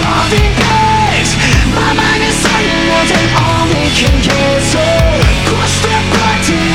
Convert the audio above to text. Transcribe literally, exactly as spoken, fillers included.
Nothing is. My mind is certain, wanting only can kiss.